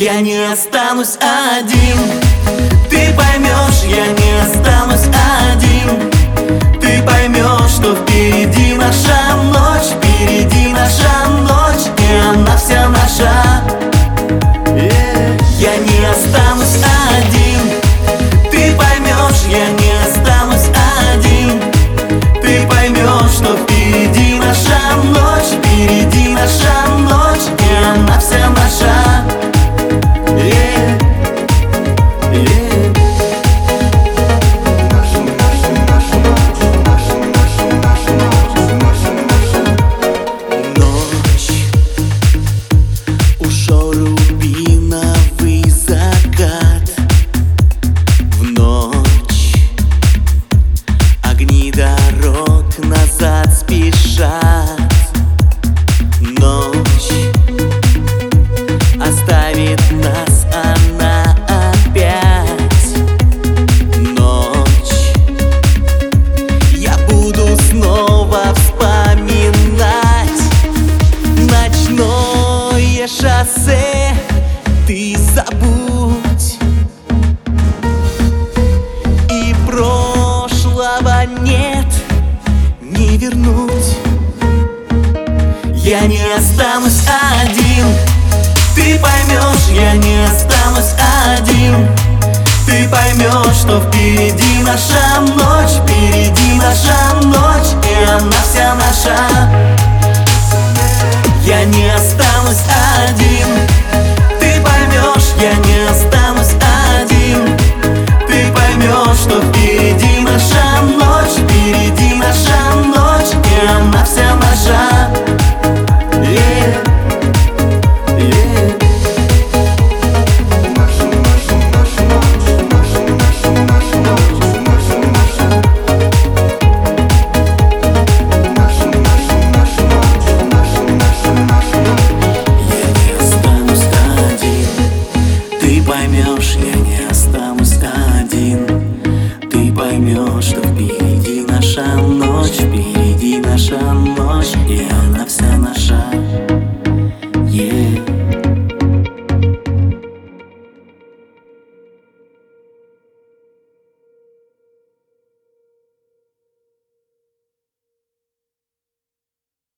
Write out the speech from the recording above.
Я не останусь один. Ты поймешь, я не останусь один. Ты поймешь, что впереди наша ночь, впереди наша ночь, и она вся наша. Я не останусь один. Ты поймешь, я не останусь один. Ты поймешь, что впереди наша ночь, впереди наша ночь, и она вся наша. Назад спешат. Ночь оставит нас она опять. Ночь я буду снова вспоминать. Ночное шоссе ты забудь, и прошлого нет не вернуть. Я не останусь один. Ты поймешь, я не останусь один. Ты поймешь, что впереди наша ночь, впереди наша ночь, и она вся наша. Я не останусь один.